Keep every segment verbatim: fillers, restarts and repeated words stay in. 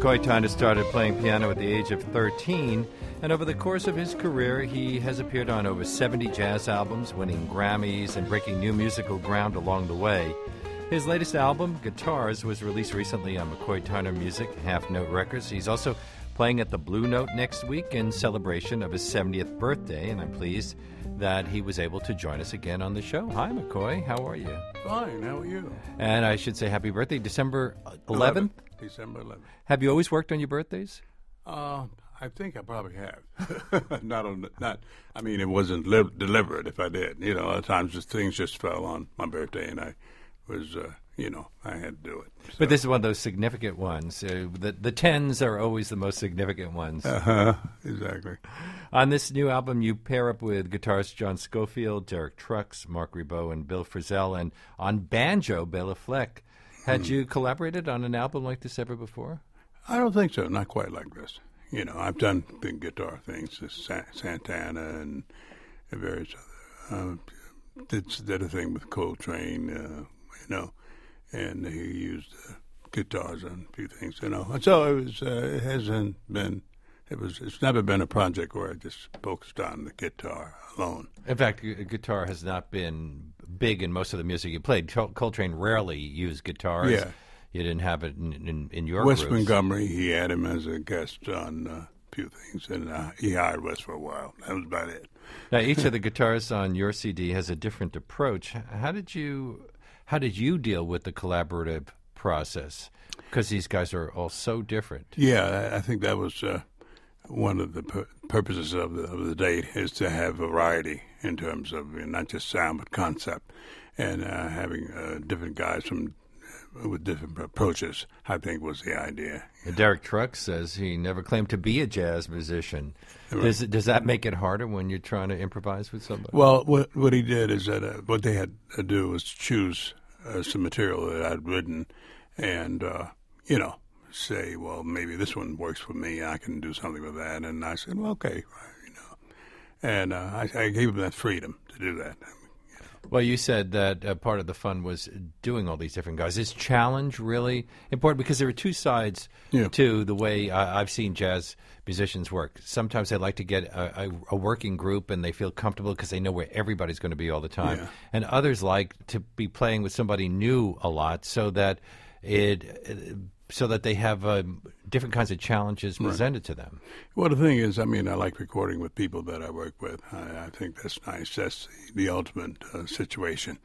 McCoy Tyner started playing piano at the age of thirteen, and over the course of his career, he has appeared on over seventy jazz albums, winning Grammys and breaking new musical ground along the way. His latest album, Guitars, was released recently on McCoy Tyner Music, Half Note Records. He's also playing at the Blue Note next week in celebration of his seventieth birthday, and I'm pleased that he was able to join us again on the show. Hi, McCoy. How are you? Fine. How are you? And I should say happy birthday, December eleventh? December eleventh. Have you always worked on your birthdays? Uh, I think I probably have. not on, not. I mean, it wasn't li- deliberate. If I did, you know, a lot of times just things just fell on my birthday, and I was, uh, you know, I had to do it. So. But this is one of those significant ones. Uh, the the tens are always the most significant ones. Uh huh. Exactly. On this new album, you pair up with guitarist John Scofield, Derek Trucks, Mark Ribot, and Bill Frisell, and on banjo, Bela Fleck. Had hmm. you collaborated on an album like this ever before? I don't think so. Not quite like this. You know, I've done big guitar things, Sa- Santana and various other. Uh, did did a thing with Coltrane, uh, you know, and he used uh, guitars on a few things, you know. So it was. Uh, it hasn't been. It was. It's never been a project where I just focused on the guitar alone. In fact, gu- guitar has not been big in most of the music you played. Col- Coltrane rarely used guitars. Yeah. You didn't have it in, in, in your Wes groups. Montgomery, he had him as a guest on uh, a few things, and uh, he hired Wes for a while. That was about it. Now, each of the guitarists on your C D has a different approach. How did you how did you deal with the collaborative process? Because these guys are all so different. Yeah, I think that was uh, one of the pur- purposes of the, of the date is to have variety in terms of you know, not just sound but concept, and uh, having uh, different guys from with different approaches, I think was the idea. Derek Trucks says he never claimed to be a jazz musician. Right. Does does that make it harder when you're trying to improvise with somebody? Well, what what he did is that uh, what they had to do was choose uh, some material that I'd written, and uh, you know, say, well, maybe this one works for me. I can do something with that. And I said, well, okay, you know, and uh, I, I gave him that freedom to do that. Well, you said that uh, part of the fun was doing all these different guys. Is challenge really important? Because there are two sides yeah. to the way uh, I've seen jazz musicians work. Sometimes they like to get a, a, a working group and they feel comfortable because they know where everybody's going to be all the time. Yeah. And others like to be playing with somebody new a lot so that it, it so that they have uh, different kinds of challenges presented right. to them. Well, the thing is, I mean, I like recording with people that I work with. I, I think that's nice. That's the, the ultimate uh, situation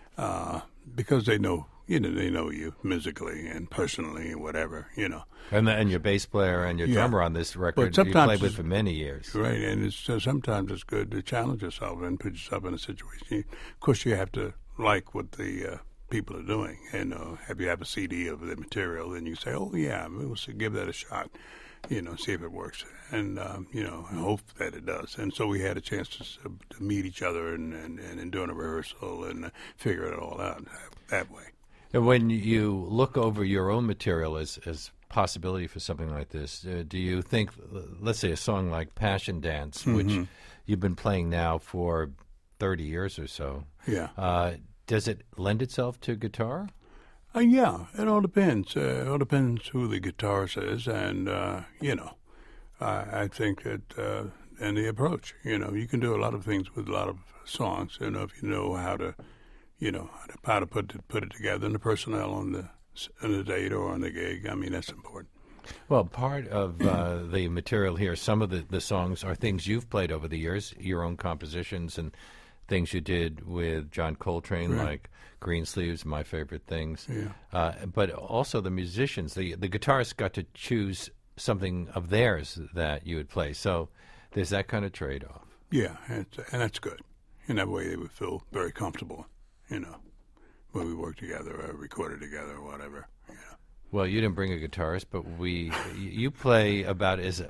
uh, because they know, you know, they know you musically and personally and whatever, you know. And the, and your bass player and your yeah. drummer on this record, you played with for many years, right? And it's uh, sometimes it's good to challenge yourself and put yourself in a situation. Of course, you have to like what the uh, people are doing, and uh, if you have a C D of the material, then you say, "Oh yeah, we'll give that a shot," you know, see if it works, and um, you know, I hope that it does. And so we had a chance to, to meet each other and and, and doing a rehearsal and uh, figure it all out that way. And when you look over your own material as as possibility for something like this, uh, do you think, let's say, a song like "Passion Dance," mm-hmm. which you've been playing now for thirty years or so, yeah. Uh, Does it lend itself to guitar? Uh, yeah, it all depends. Uh, it all depends who the guitarist is, and uh, you know, I, I think that uh, and the approach. You know, you can do a lot of things with a lot of songs. You know, if you know how to, you know, how to, how to put it, put it together, and the personnel on the on the date or on the gig. I mean, that's important. Well, part of uh, the material here, some of the, the songs are things you've played over the years, your own compositions and things you did with John Coltrane, right. like Greensleeves, My Favorite Things. Yeah. Uh, but also the musicians, the the guitarists got to choose something of theirs that you would play. So there's that kind of trade-off. Yeah, and, and that's good. In that way, they would feel very comfortable, you know, when we work together or recorded together or whatever. You know. Well, you didn't bring a guitarist, but we you play about as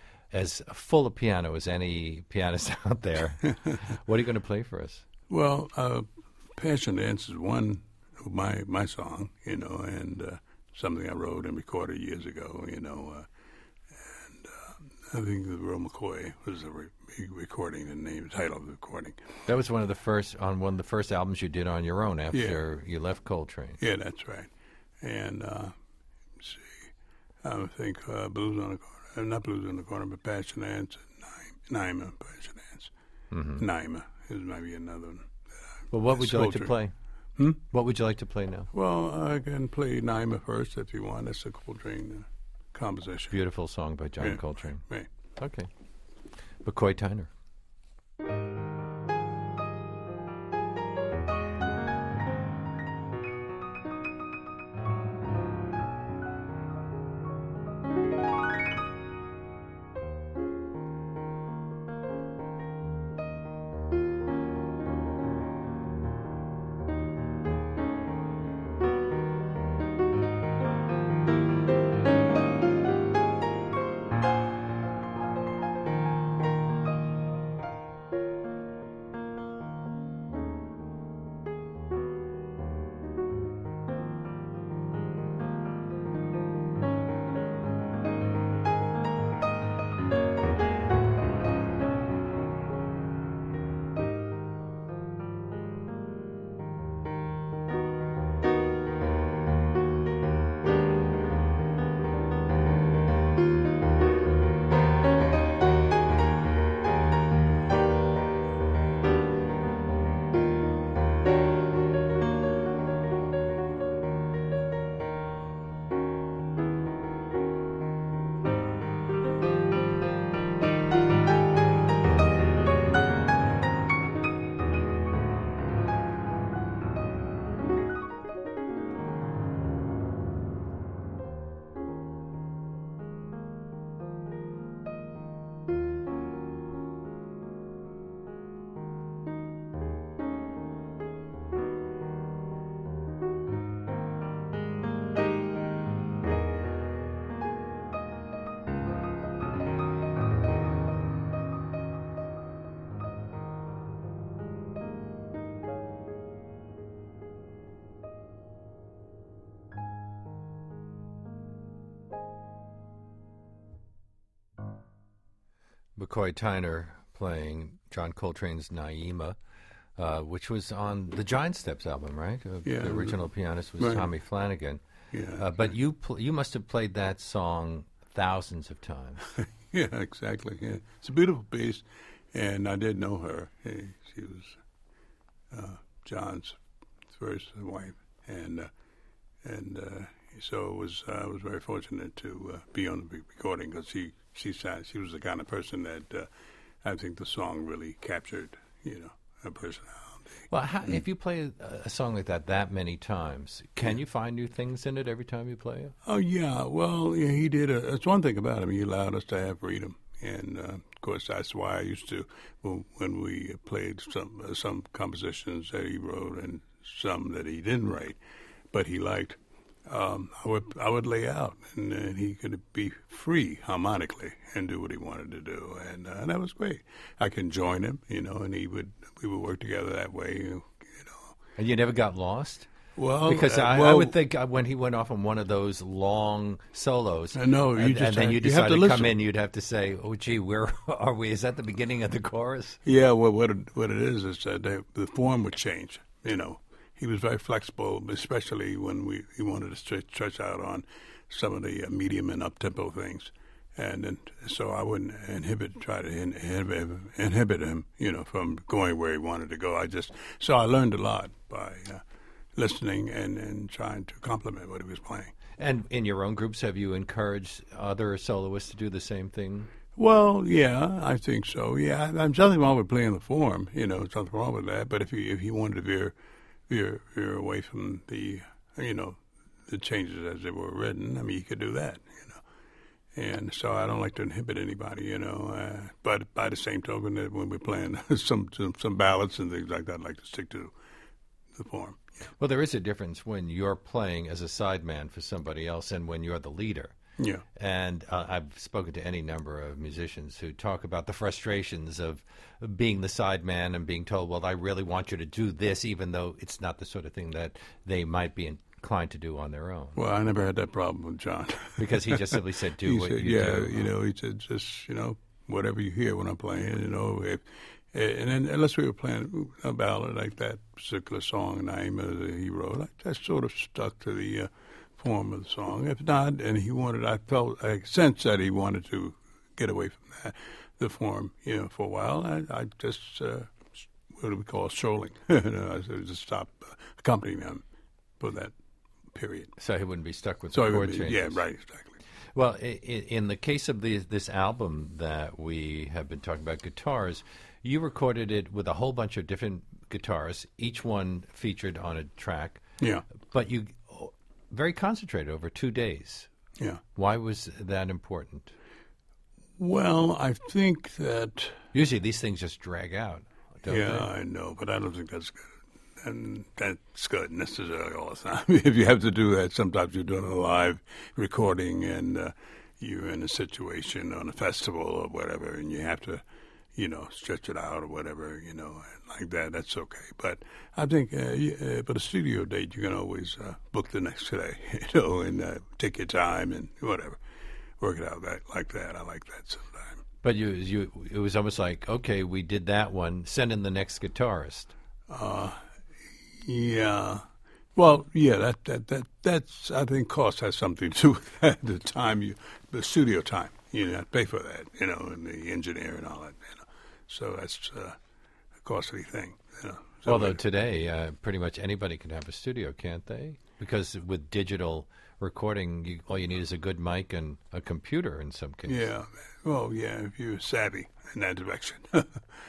as full a piano as any pianist out there. What are you going to play for us? Well, uh, Passion Dance is one of my, my song, you know, and uh, something I wrote and recorded years ago, you know. Uh, and uh, I think the Real McCoy was a re- recording, the name, the title of the recording. That was one of the first, on one of the first albums you did on your own after yeah. you left Coltrane. Yeah, that's right. And, uh, let's see, I think uh, Blues on the Corner, uh, not Blues on the Corner, but Passion Dance, and Naima, Passion Dance. Mm-hmm. Naima is maybe another one. Well, what would you like to play? Hmm? What would you like to play now? Well, I can play Naima first if you want. That's a Coltrane uh, composition. Beautiful song by John yeah. Coltrane. Right. Okay. McCoy Tyner. McCoy Tyner playing John Coltrane's Naima, uh, which was on the Giant Steps album, right? Uh, yeah, the original pianist was right. Tommy Flanagan. Yeah, uh, but you pl- you must have played that song thousands of times. Yeah, exactly. Yeah. It's a beautiful piece, and I did know her. Hey, she was uh, John's first wife, and uh, and uh, so it was uh, I was very fortunate to uh, be on the recording because she she sang, she was the kind of person that uh, I think the song really captured, you know, her personality. Well, how, mm. if you play a, a song like that that many times, can yeah. you find new things in it every time you play it? Oh yeah, well yeah, he did. A, that's one thing about him. He allowed us to have freedom, and uh, of course that's why I used to well, when we played some uh, some compositions that he wrote and some that he didn't write, but he liked. Um, I would I would lay out, and, and he could be free harmonically and do what he wanted to do, and, uh, and that was great. I can join him, you know, and he would we would work together that way, you know. And you never got lost? Well, because uh, I, well, I would think uh, when he went off on one of those long solos, uh, no, you and, just and then have, you you have decided to to come listen. in, you'd have to say, "Oh, gee, where are we? Is that the beginning of the chorus?" Yeah, well, what it, what it is is that they, the form would change, you know. He was very flexible, especially when we he wanted to stretch, stretch out on some of the uh, medium and up-tempo things. And then, so I wouldn't inhibit, try to inhibit, inhibit him, you know, from going where he wanted to go. I just, so I learned a lot by uh, listening and, and trying to complement what he was playing. And in your own groups, have you encouraged other soloists to do the same thing? Well, yeah, I think so. Yeah, there's nothing wrong with playing the form, you know, there's nothing wrong with that. But if he, if he wanted to veer, veer, veer away from the, you know, the changes as they were written, I mean, you could do that, you know. And so I don't like to inhibit anybody, you know. Uh, but by the same token, that when we're playing some, some some ballads and things like that, I like to stick to the form. Yeah. Well, there is a difference when you're playing as a sideman for somebody else and when you're the leader. Yeah. And uh, I've spoken to any number of musicians who talk about the frustrations of being the sideman and being told, well, I really want you to do this, even though it's not the sort of thing that they might be inclined to do on their own. Well, I never had that problem with John. Because he just simply said, do he what said, you yeah, do. Yeah, you know, he said, just, you know, whatever you hear when I'm playing, you know. If, and then unless we were playing a ballad like that particular song, Naima, that he wrote, I just sort of stuck to the uh, form of the song. If not, and he wanted, I felt, I sensed that he wanted to get away from that, the form, you know, for a while. I, I just, uh, what do we call strolling? you know, I just stopped uh, accompanying him for that period. So he wouldn't be stuck with so the chord be, changes. Yeah, right, exactly. Well, in, in the case of the, this album that we have been talking about, Guitars, you recorded it with a whole bunch of different guitars, each one featured on a track. Yeah. But you very concentrated over two days. Yeah. Why was that important? Well, I think that... Usually these things just drag out, don't yeah, they? I know, but I don't think that's good. And that's good necessarily all the time. If you have to do that, sometimes you're doing a live recording and uh, you're in a situation on a festival or whatever, and you have to, you know, stretch it out or whatever, you know, like that. That's okay. But I think, uh, uh, but a studio date, you can always uh, book the next day, you know, and uh, take your time and whatever, work it out that like that. I like that sometimes. But you, you, it was almost like, okay, we did that one. Send in the next guitarist. Uh, Yeah, well, yeah, that that that that's I think cost has something to do with that. The time you, the studio time, you know, pay for that, you know, and the engineer and all that, you know. So that's uh, a costly thing, you know. So Although today, uh, pretty much anybody can have a studio, can't they? Because with digital recording, you, all you need is a good mic and a computer in some cases. yeah, well, yeah, if you're savvy in that direction. uh,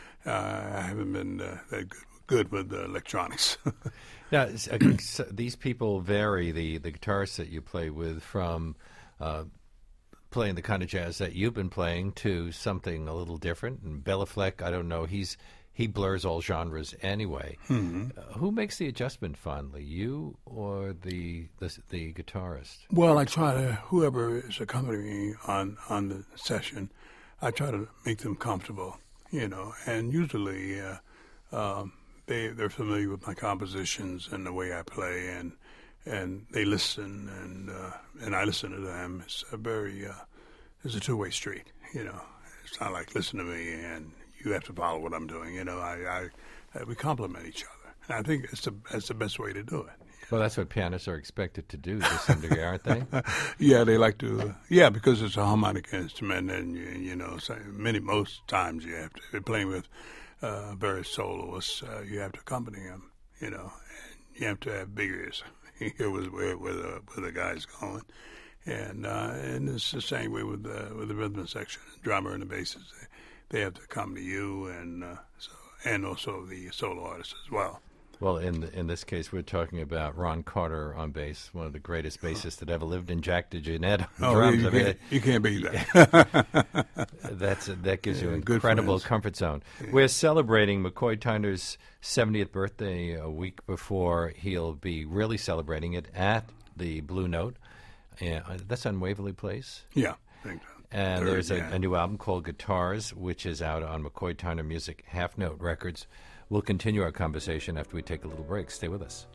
I haven't been uh, that good. Good with the electronics. Now, so these people vary, the, the guitarists that you play with, from uh, playing the kind of jazz that you've been playing to something a little different. And Bela Fleck, I don't know, he's he blurs all genres anyway. Mm-hmm. Uh, who makes the adjustment finally, you or the, the the guitarist? Well, I try to, whoever is accompanying me on, on the session, I try to make them comfortable, you know, and usually... Uh, um, They they're familiar with my compositions and the way I play, and and they listen, and uh, and I listen to them. It's a very uh, it's a two way street, you know. It's not like listen to me and you have to follow what I'm doing. You know, I, I uh, we complement each other, and I think it's the it's the best way to do it. Well, that's what pianists are expected to do to some degree, aren't they? Yeah, they like to. Uh, yeah, because it's a harmonic instrument, and you, you know, so many most times you have to if you're playing with. Uh, various soloists, uh, you have to accompany them, you know, and you have to have big ears. You hear where, where, where, the, where the guy's going. And uh, and it's the same way with the, with the rhythm section. The drummer and the bassist, they, they have to accompany you, and uh, so and also the solo artists as well. Well, in the, in this case, we're talking about Ron Carter on bass, one of the greatest bassists that ever lived, and Jack DeJohnette on oh, drums. You, I mean, can't, you can't beat that. That's that gives yeah, you an incredible friends. comfort zone. Yeah. We're celebrating McCoy Tyner's seventieth birthday a week before he'll be really celebrating it at the Blue Note. Uh, that's on Waverly Place. Yeah, I think so. And Third, there's a, yeah. a new album called Guitars, which is out on McCoy Tyner Music Half Note Records. We'll continue our conversation after we take a little break. Stay with us.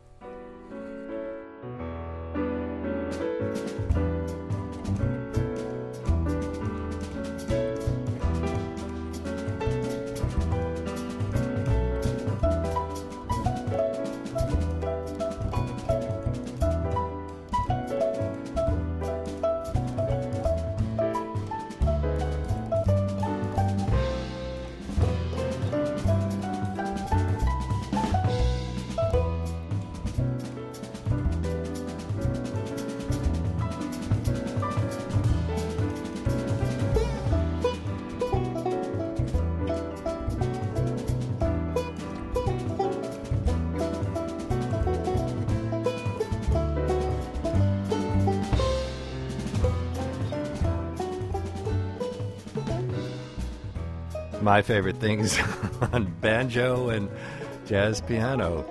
My favorite things on banjo and jazz piano.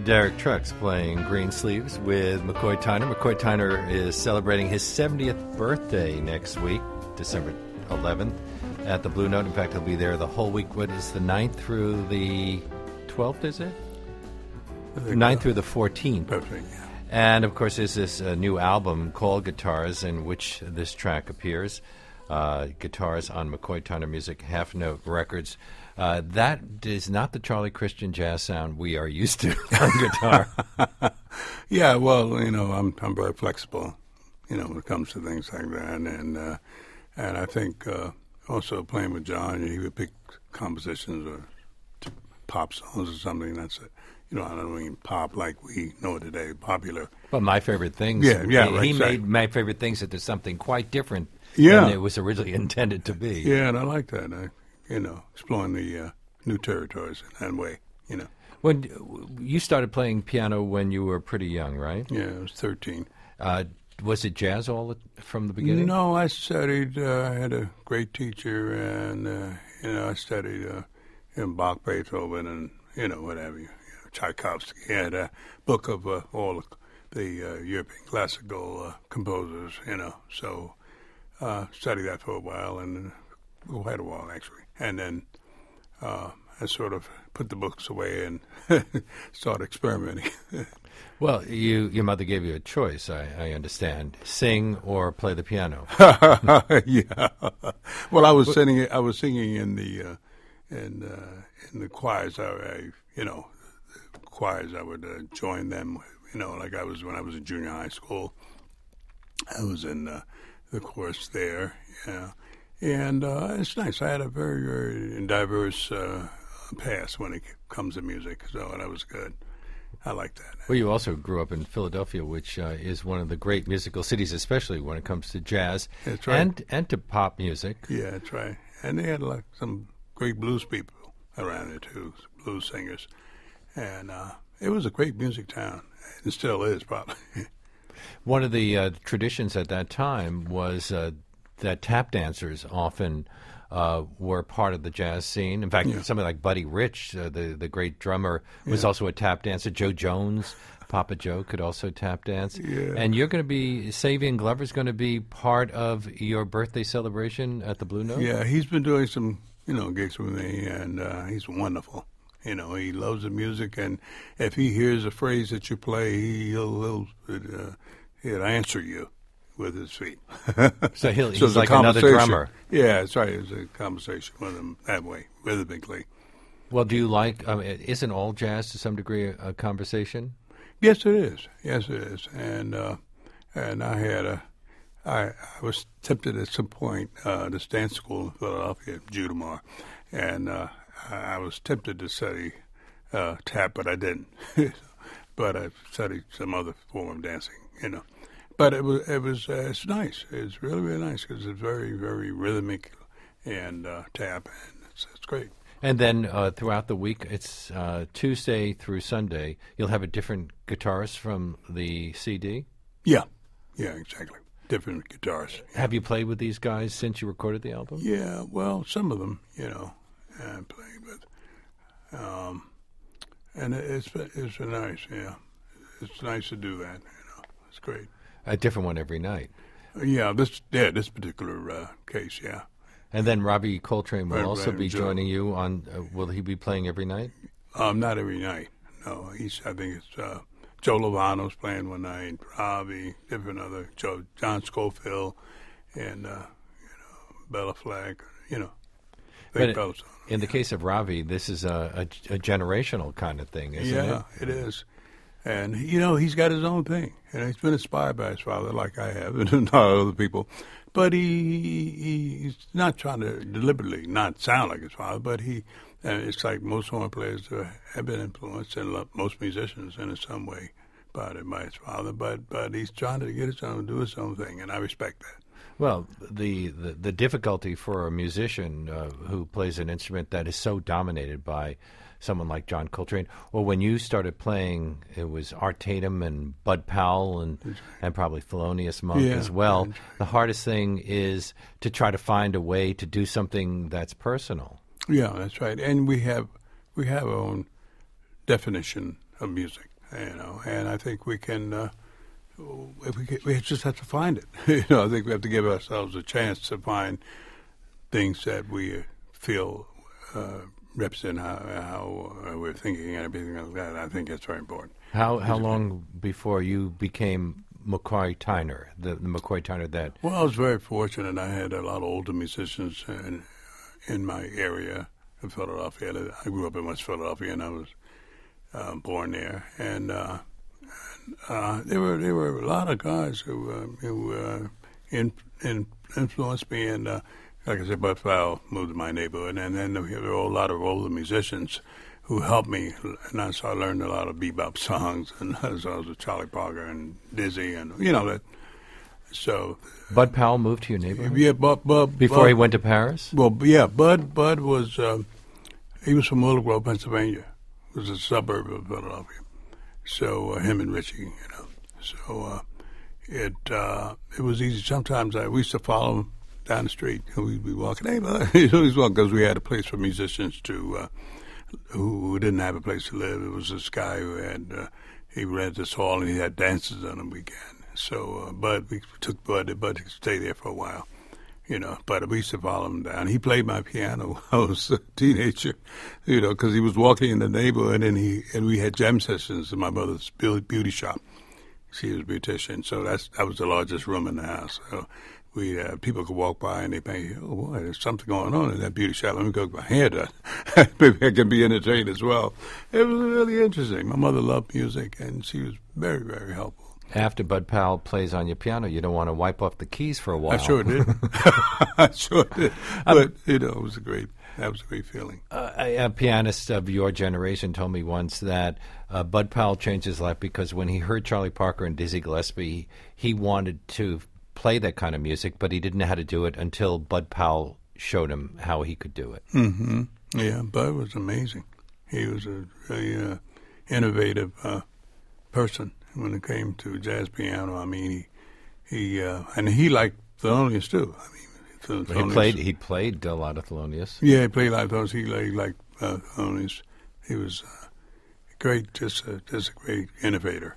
Derek Trucks playing Greensleeves with McCoy Tyner. McCoy Tyner is celebrating his seventieth birthday next week, December eleventh, at the Blue Note. In fact, he'll be there the whole week. What is the ninth through the twelfth, is it? ninth through the fourteenth. Perfect, yeah. And, of course, there's this uh, new album called Guitars, in which this track appears. Uh, Guitars on McCoy Tyner Music, Half Note Records. Uh, that is not the Charlie Christian jazz sound we are used to on guitar. Yeah, well, you know, I'm I'm very flexible, you know, when it comes to things like that, and uh, and I think uh, also playing with John, he would pick compositions or t- pop songs or something. That's it. You know, I don't mean pop like we know it today, popular. But My Favorite Things. Yeah, yeah, He, right, he exactly. made My Favorite Things into something quite different Yeah. than it was originally intended to be. Yeah, and I like that. I, you know, exploring the uh, new territories in that way. You know. When you started playing piano when you were pretty young, right? Yeah, I was thirteen. Uh, was it jazz all the, from the beginning? No, I studied. Uh, I had a great teacher, and uh, you know, I studied uh, in Bach, Beethoven, and you know, whatever. You know, Tchaikovsky. He had a book of uh, all the uh, European classical uh, composers. You know, so uh, studied that for a while, and uh, quite a while actually, and then uh, I sort of put the books away and started experimenting. Well, you your mother gave you a choice, I, I understand: sing or play the piano. Yeah. Well, I was singing. I was singing in the uh, in uh, in the choirs. I, I you know, the choirs. I would uh, join them. You know, like I was when I was in junior high school. I was in uh, the chorus there. Yeah, and uh, it's nice. I had a very very diverse uh, past when it comes to music, so that was good. I like that. Well, you also grew up in Philadelphia, which uh, is one of the great musical cities, especially when it comes to jazz That's right. and and to pop music. Yeah, that's right. And they had like some great blues people around there too, blues singers, and uh, it was a great music town. It still is, probably. One of the uh, traditions at that time was uh, that tap dancers often uh, were part of the jazz scene. In fact, Yeah. somebody like Buddy Rich, uh, the the great drummer, was Yeah. also a tap dancer. Joe Jones, Papa Joe, could also tap dance. Yeah. And you're going to be, Savion Glover's going to be part of your birthday celebration at the Blue Note? Yeah, he's been doing some, you know, gigs with me, and uh, he's wonderful. You know, he loves the music, and if he hears a phrase that you play, he'll he'll, uh, he'll answer you with his feet. So he'll, So he's it's a like another conversation. drummer. Yeah, that's right. It's a conversation with him that way, rhythmically. Well, do you like, um, isn't all jazz to some degree a, a conversation? Yes, it is. Yes, it is. And uh, and I had a, I, I was tempted at some point, uh, this dance school in Philadelphia, Judamar, and uh, I was tempted to study uh, tap, but I didn't. But I studied some other form of dancing, you know. But it was it was uh, it's nice. It's really really nice because it's very very rhythmic and uh, tap, and it's it's great. And then uh, throughout the week, it's uh, Tuesday through Sunday, you'll have a different guitarist from the C D? Yeah, yeah, exactly. Different guitars. Have you played with these guys since you recorded the album? Yeah, well, some of them, you know, I played with, um, and it, it's been- it's been nice. Yeah, it's nice to do that. You know, it's great. A different one every night. Yeah, this yeah this particular uh, case, yeah. And then Robbie Coltrane will Right, also right, be Joe. joining you on, uh, will he be playing every night? Um, not every night. No, he's. I think it's uh, Joe Lovano's playing one night. Robbie, different other Joe, John Schofield, and uh, you know Bella Flack. You know, But Big it- Bella. In the case of Ravi, this is a, a, a generational kind of thing, isn't Yeah, it? it is. And, you know, he's got his own thing. And he's been inspired by his father, like I have, and not other people. But he, he he's not trying to deliberately not sound like his father, but he, uh, it's like most horn players uh, have been influenced, and lo- most musicians in some way by, by his father. But, but he's trying to get his own, do his own thing, and I respect that. Well, the, the, the difficulty for a musician uh, who plays an instrument that is so dominated by someone like John Coltrane, or when you started playing, it was Art Tatum and Bud Powell and, and probably Thelonious Monk Yeah, as well. that's The hardest thing is to try to find a way to do something that's personal. Yeah, that's right. And we have we have our own definition of music. you know. And I think we can, uh, if we can, we just have to find it. you know, I think we have to give ourselves a chance to find things that we feel uh, represent how, how we're thinking and everything like that. I think that's very important. How how long before you became McCoy Tyner, the, the McCoy Tyner that... Well, I was very fortunate. I had a lot of older musicians in, in my area in Philadelphia. I grew up in West Philadelphia, and I was uh, born there. And, uh, and uh, there were there were a lot of guys who uh, who uh, in, in influenced me. And uh, like I said, Bud Powell moved to my neighborhood, and then there were a lot of older musicians who helped me, and I, so I learned a lot of bebop songs, and so I was with Charlie Parker and Dizzy, and you know that. So Bud Powell moved to your neighborhood? Yeah, Bud. Bud Before Bud, he went to Paris? Well, yeah, Bud. Bud was um, he was from Willow Grove, Pennsylvania. It was a suburb of Philadelphia. So uh, him and Richie, you know. So uh, it uh, it was easy. Sometimes I we used to follow him down the street, and we'd be walking. Hey, brother, he's always walking because we had a place for musicians to. Uh, who didn't have a place to live. It was this guy who had, uh, he rented this hall and he had dances on the weekend. So, uh, Bud, we took Bud, Bud to stay there for a while, you know, but we used to follow him down. He played my piano when I was a teenager, you know, because he was walking in the neighborhood and he, and we had jam sessions in my mother's beauty shop. She was a beautician, so that's, that was the largest room in the house. So, We uh, people could walk by and they think, oh boy, there's something going on in that beauty shop. Let me go get my hair done. Maybe I can be entertained as well. It was really interesting. My mother loved music, and she was very, very helpful. After Bud Powell plays on your piano, you don't want to wipe off the keys for a while. I sure did. I sure did. But you know, it was a great. That was a great feeling. Uh, a, a pianist of your generation told me once that uh, Bud Powell changed his life because when he heard Charlie Parker and Dizzy Gillespie, he wanted to play that kind of music, but he didn't know how to do it until Bud Powell showed him how he could do it. Mm-hmm. Yeah, Bud was amazing. He was a very uh, innovative uh, person when it came to jazz piano. I mean, he he uh, and he liked Thelonious too. I mean, Thelonious. he played he played a lot of Thelonious. Yeah, he played a lot of those. He liked, liked uh, Thelonious. He was uh, great, just a, just a great innovator.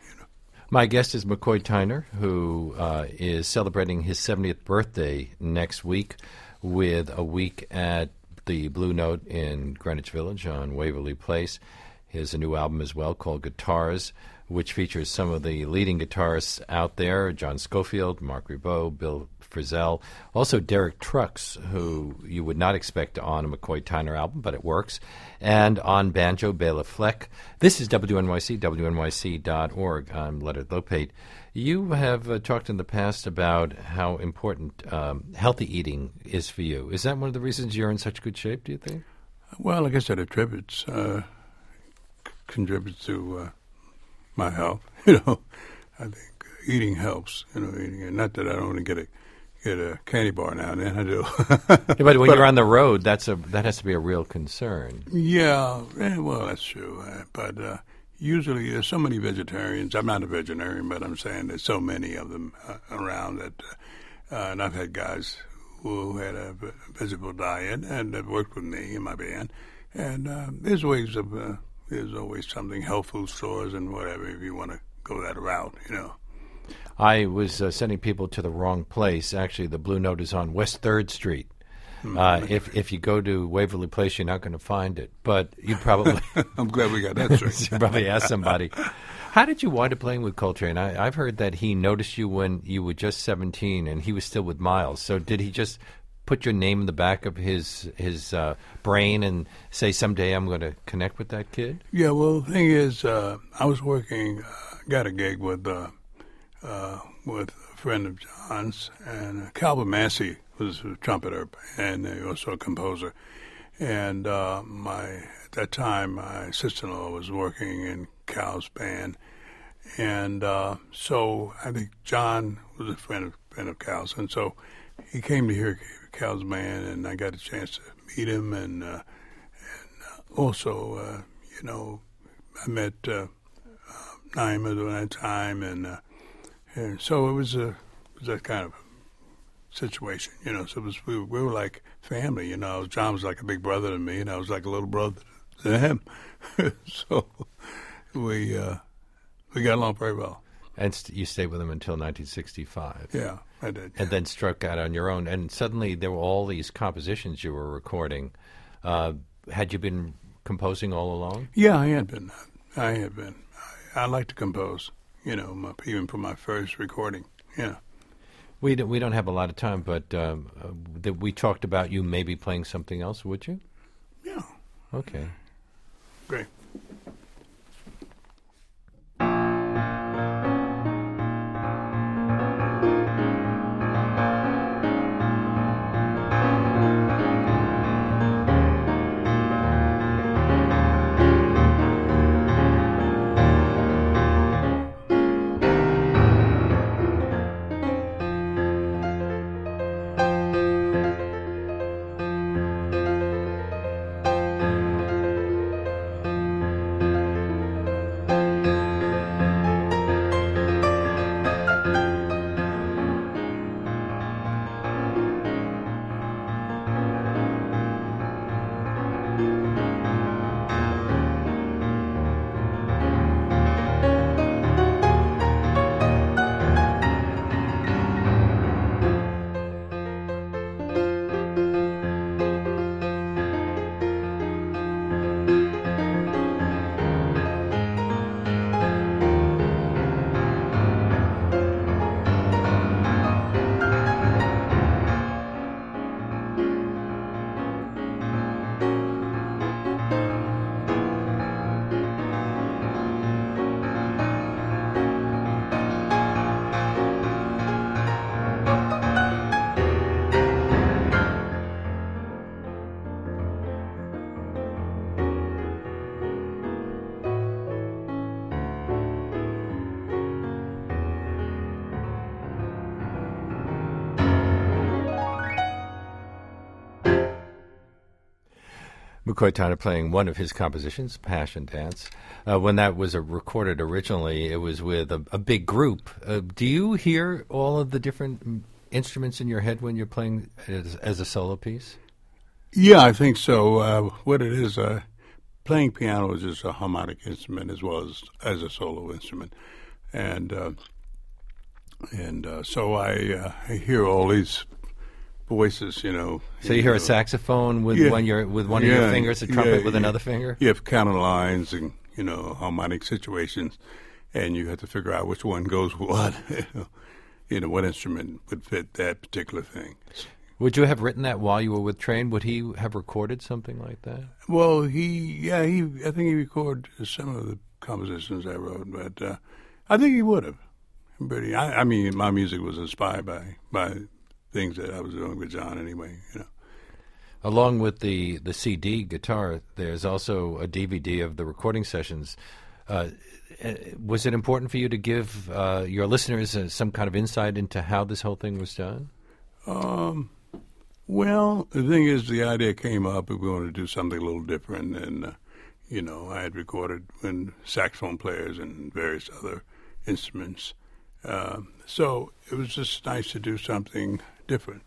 My guest is McCoy Tyner, who uh, is celebrating his seventieth birthday next week with a week at the Blue Note in Greenwich Village on Waverly Place. He has a new album as well called Guitars, which features some of the leading guitarists out there, John Scofield, Mark Ribot, Bill Frisell, also Derek Trucks, who you would not expect on a McCoy Tyner album, but it works, and on banjo, Bela Fleck. This is W N Y C, W N Y C dot org. I'm Leonard Lopate. You have uh, talked in the past about how important um, healthy eating is for you. Is that one of the reasons you're in such good shape, do you think? Well, like I said, it contributes, uh, c- contributes to uh, my health. You know, I think eating helps, you know, eating, and not that I don't want to get a get a candy bar now and then. I do. Yeah, but when but, you're on the road, that's a that has to be a real concern. Yeah, eh, well, that's true. Uh, but uh, usually there's so many vegetarians. I'm not a vegetarian, but I'm saying there's so many of them uh, around that. Uh, uh, and I've had guys who had a vegetable diet and have worked with me in my band. And uh, there's ways of uh, there's always something, health food stores and whatever, if you want to go that route, you know. I was uh, sending people to the wrong place. Actually, the Blue Note is on West third Street. Uh, if if you go to Waverly Place, you're not going to find it. But you probably... I'm glad we got that straight. You probably ask somebody. How did you wind up playing with Coltrane? I, I've heard that he noticed you when you were just seventeen, and he was still with Miles. So did he just put your name in the back of his his uh, brain and say, someday I'm going to connect with that kid? Yeah, well, the thing is, uh, I was working, uh, got a gig with... Uh, Uh, with a friend of John's, and uh, Calvin Massey was a trumpeter and uh, also a composer. And uh, my at that time, my sister-in-law was working in Cal's band, and uh, so I think John was a friend of, friend of Cal's, and so he came to hear Cal's band, and I got a chance to meet him, and, uh, and also, uh, you know, I met uh, uh, Naima during that time, and uh, And so it was a it was that kind of situation, you know. So it was we were, we were like family, you know. John was like a big brother to me, and I was like a little brother to him. So we uh, we got along very well. And st- you stayed with him until nineteen sixty-five. Yeah, I did. And then struck out on your own. And suddenly there were all these compositions you were recording. Uh, had you been composing all along? Yeah, I had been. I had been. I, I like to compose, you know, my, even for my first recording. Yeah. We don't, we don't have a lot of time, but um, uh, that we talked about you maybe playing something else, would you? Yeah. Okay. Great. McCoy Tyner playing one of his compositions, Passion Dance. Uh, when that was uh, recorded originally, it was with a, a big group. Uh, do you hear all of the different mm, instruments in your head when you're playing as, as a solo piece? Yeah, I think so. Uh, what it is, uh, playing piano is just a harmonic instrument as well as as a solo instrument, and uh, and uh, so I, uh, I hear all these voices, you know. So you hear know. a saxophone with Yeah. one your with one Yeah, of your fingers, a trumpet yeah, with yeah. another finger. You have counter lines and, you know, harmonic situations, and you have to figure out which one goes with what. You know, you know, what instrument would fit that particular thing. Would you have written that while you were with Train? Would he have recorded something like that? Well, he, yeah, he, I think he recorded some of the compositions I wrote, but uh, I think he would have. But he, I, I mean, my music was inspired by by things that I was doing with John anyway, you know. Along with the, the C D guitar, there's also a D V D of the recording sessions. Uh, was it important for you to give uh, your listeners uh, some kind of insight into how this whole thing was done? Um, well, the thing is, the idea came up that we wanted to do something a little different, and, uh, you know, I had recorded when saxophone players and various other instruments. Uh, so it was just nice to do something different.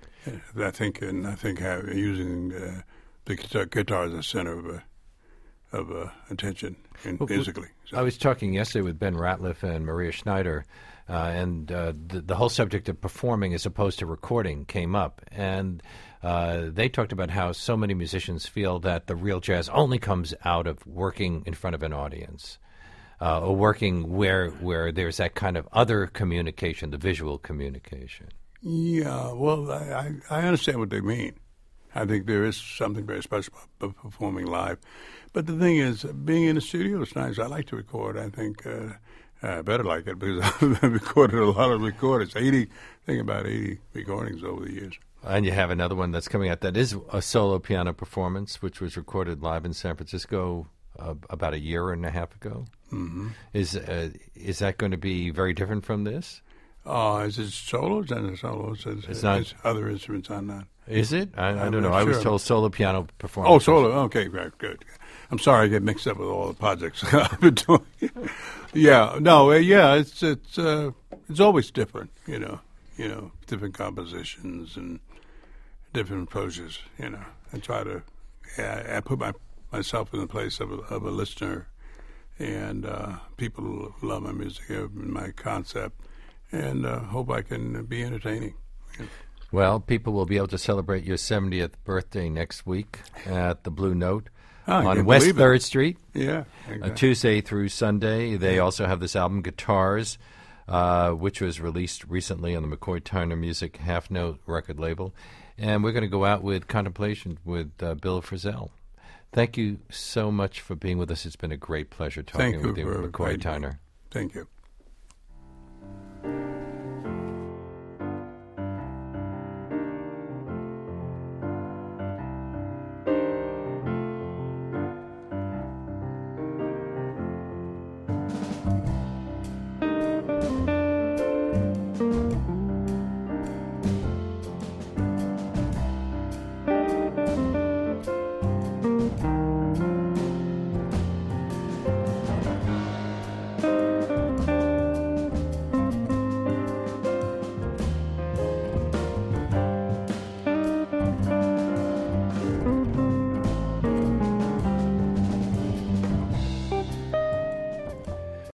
I think, and I think have, using uh, the guitar, guitar as a center of a, of uh, attention in, Well, musically. So. I was talking yesterday with Ben Ratliff and Maria Schneider, uh, and uh, the, the whole subject of performing as opposed to recording came up. And uh, they talked about how so many musicians feel that the real jazz only comes out of working in front of an audience, uh, or working where where there's that kind of other communication, the visual communication. Yeah, well, I, I, I understand what they mean. I think there is something very special about performing live. But the thing is, being in the studio is nice. I like to record. I think uh, I better like it because I've recorded a lot of recordings. eighty, I think about eighty recordings over the years. And you have another one that's coming out that is a solo piano performance, which was recorded live in San Francisco uh, about a year and a half ago. Mm-hmm. Is uh, is that going to be very different from this? Uh, is it solos and solos? It's, It's not- it's other instruments on that. Is it? I, I I'm don't know. not I was sure. told solo piano performance. Oh, solo. Okay, right, good. I'm sorry I get mixed up with all the projects I've been doing. yeah, no, uh, yeah, it's it's uh, it's always different, you know, you know, different compositions and different approaches. You know, I try to, yeah, I put my myself in the place of a, of a listener and uh, people love my music, uh, my concept, and uh, hope I can be entertaining. Yeah. Well, people will be able to celebrate your seventieth birthday next week at the Blue Note Oh, I on can't West believe it. third Street, Yeah, uh, exactly. Tuesday through Sunday. They also have this album, Guitars, uh, which was released recently on the McCoy Tyner Music Half Note record label. And we're going to go out with Contemplation with uh, Bill Frisell. Thank you so much for being with us. It's been a great pleasure talking Thank you with you, for McCoy inviting me. Tyner. Thank you.